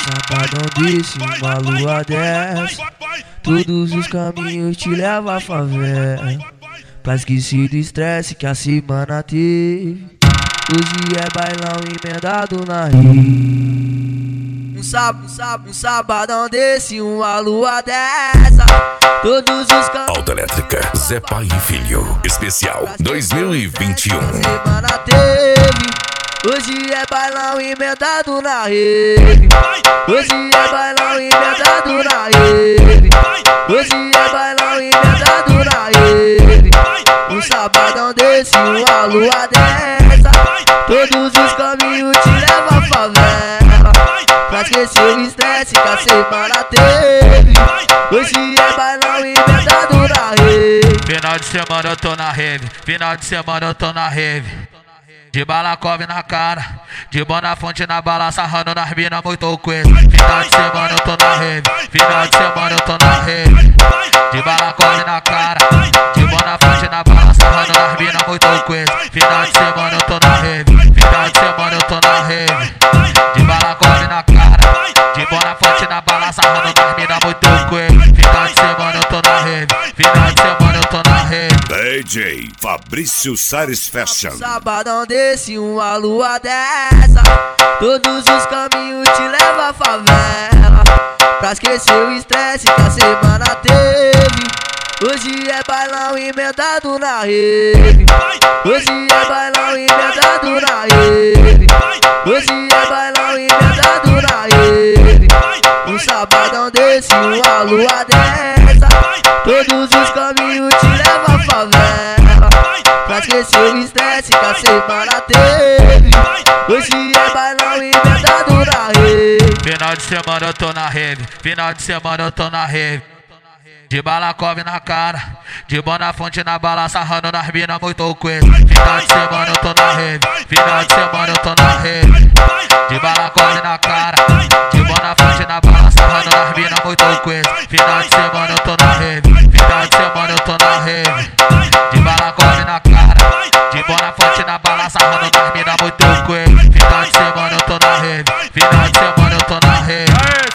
Sabadão desse, uma lua dessa, todos os caminhos te levam à favela, pra esquecer do estresse que a semana teve. Hoje é bailão emendado na rede. Um sabadão desse, uma lua dessa, todos os caminhos. Autoelétrica, Zé Pai e Filho, especial 2021. Semana teve. Hoje é bailão emendado na rede. Hoje é bailão emendado na rede. Hoje é bailão emendado na rede. Um sabadão desse, uma lua dessa, todos os caminhos te levam à favela, pra esquecer o estresse que a semana teve. Hoje é bailão emendado na rede. Final de semana eu tô na rave, final de semana eu tô na rave. De balacove na cara, de Bonafonte na bala, sarrando nas minas muito coisa. Final de semana eu tô na rave, final de semana eu tô na rave. De balacove na cara, de Bonafonte na bala, sarrando nas minas muito coisa. Final de semana eu tô na rave, final de semana eu tô na rave. De balacove na cara, de Bonafonte na bala, sarrando nas minas muito coisa. Final de semana eu tô na rave, final de semana eu tô na rave. DJ Fabrício Sares Fashion. Sabadão desse, uma lua dessa, todos os caminhos te levam à favela, pra esquecer o estresse que a semana teve. Hoje é bailão emendado na rede. Hoje é bailão emendado na rede. Hoje é bailão emendado na rede. Um sabadão desse, uma lua dessa, todos os caminhos te levam à favela, pra esquecer o estresse que a semana teve. Hoje é bailão emendado na rede. Final de semana eu tô na rave, final de semana eu tô na rave. De balacove na cara, de Bonafonte na bala, sarrando nas minas muito coisa. Final de semana eu tô na rave, final de semana eu tô na rave. De balacove na cara, de Bonafonte na bala, sarrando nas minas muito coisa. Final de semana eu tô na rave, final de semana eu tô na reve. De balacove na cara, de Bonafonte na bala, sarrando